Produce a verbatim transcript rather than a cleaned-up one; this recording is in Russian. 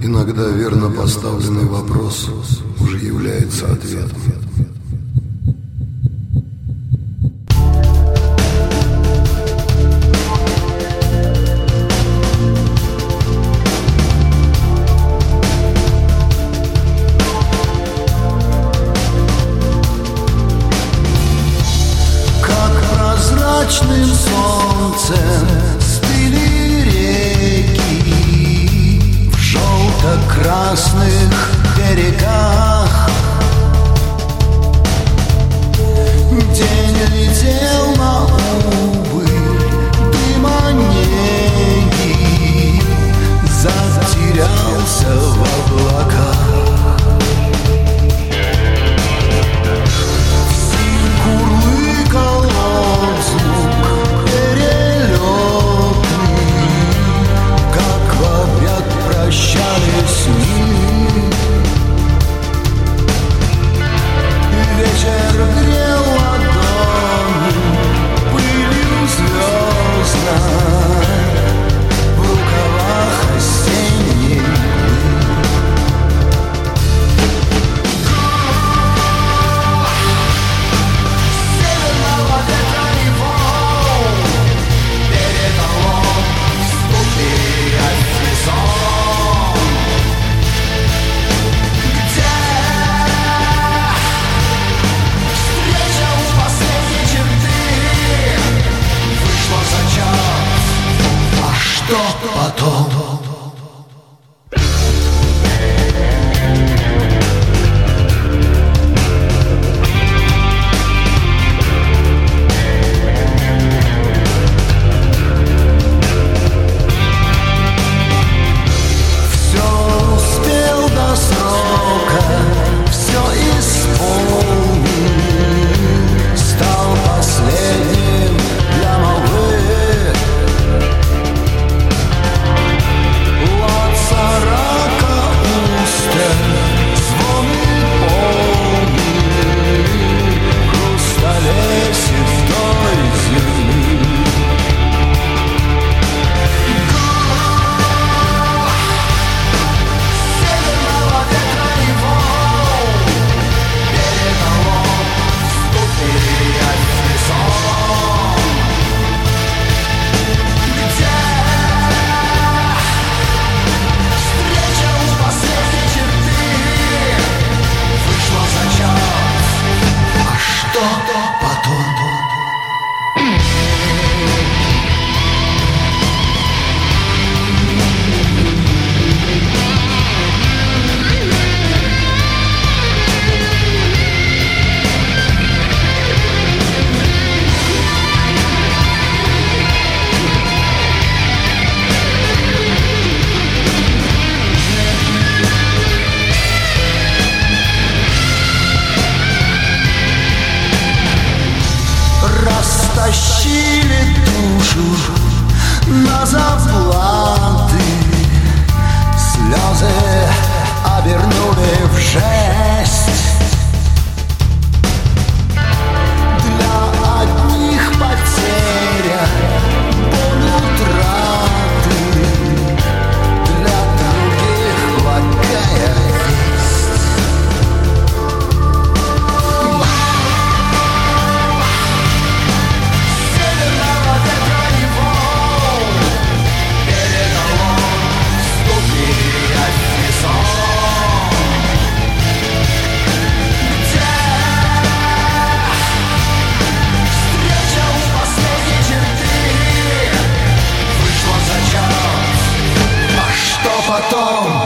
Иногда верно поставленный вопрос уже является ответом. Как прозрачным солнцем стыли реки в желто-красных берегах. День летел на убыль, дыма неги затерялся в облаках. Курлыкал звук перелетный, как в обряд прощались мы. Вечер грел ладони пылью звездной в рукавах осенней мглы. Что потом? Все успел до срока, все исполнил, стал последним для молвы. Растащили душу на заплаты, слезы обернули в жесть. Для одних потеря, боль утраты, для других благая весть. Потом